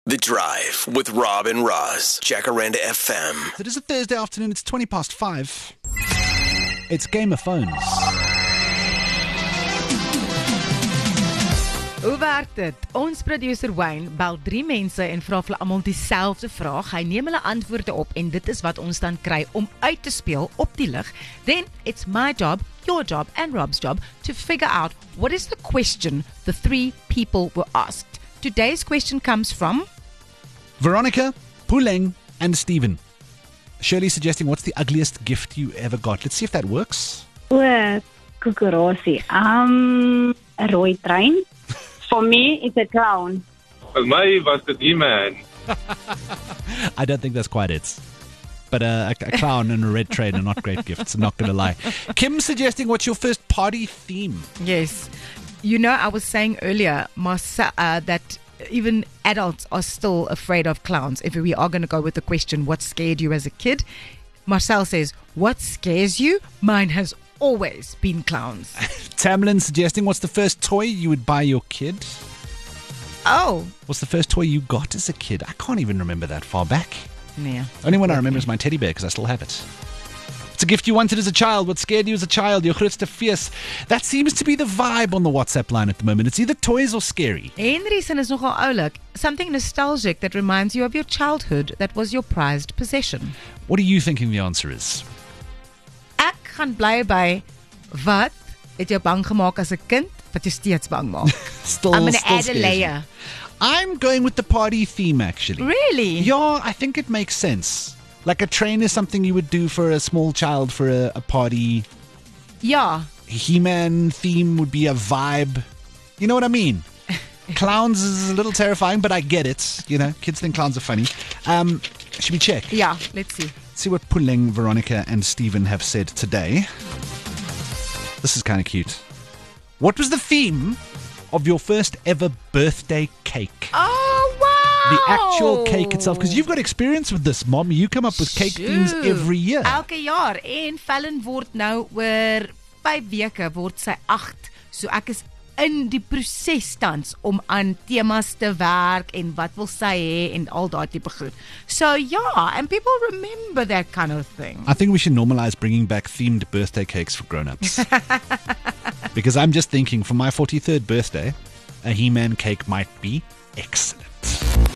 The Drive with Rob and Roz, Jacaranda FM. It is a Thursday afternoon, it's 5:20. It's Game of Phones. Hoe werk dit? Ons producer Wayne bel 3 mense en vra vir almal dieselfde vraag. Hy neem hulle antwoorde op en dit is wat ons dan kry om uit te speel op die lig. Then it's my job, your job and Rob's job to figure out what is the question the 3 people were asked. Today's question comes from Veronica, Puleng, and Stephen. Shirley suggesting what's the ugliest gift you ever got. Let's see if that works. O, koekerosie. A rooi trein. For me, it's a clown. Vir my was dit He-Man. I don't think that's quite it. But a clown and a red train are not great gifts, I'm not going to lie. Kim suggesting what's your first party theme? Yes. You know, I was saying earlier, Marcel, that even adults are still afraid of clowns. If we are going to go with the question, what scared you as a kid? Marcel says, what scares you? Mine has always been clowns. Tamlin suggesting what's the first toy you would buy your kid? Oh. What's the first toy you got as a kid? I can't even remember that far back. Yeah. Only one I remember is my teddy bear because I still have it. It's a gift you wanted as a child. What scared you as a child? Your grootste fees. That seems to be the vibe on the WhatsApp line at the moment. It's either toys or scary. Henryson is nogal oulik. Something nostalgic that reminds you of your childhood that was your prized possession. What are you thinking the answer is? Ek gaan bly by wat het jou bang gemaak as 'n kind wat jy steeds bang maak. Still, I'm going to still add a scares layer. you. I'm going with the party theme, actually. Really? Yeah, I think it makes sense. Like a train is something you would do for a small child for a party. Ja. He-Man theme would be a vibe. You know what I mean? Clowns is a little terrifying, but I get it. You know, kids think clowns are funny. Should we check? Ja, let's see. See what Puleng, Veronica, and Stephen have said today. This is kind of cute. What was the theme of your first ever birthday cake? Oh, wow. The actual cake itself. Because you've got experience with this, Mom. You come up with cake themes every year. Elke jaar. En Fallon word nou oor 5 weke word sy 8. So ek is in die proses tans om aan temas te werk en wat wil sy hê en al daai tipe goed. So yeah, and people remember that kind of thing. I think we should normalize bringing back themed birthday cakes for grown-ups. Because I'm just thinking, for my 43rd birthday, a He-Man cake might be excellent.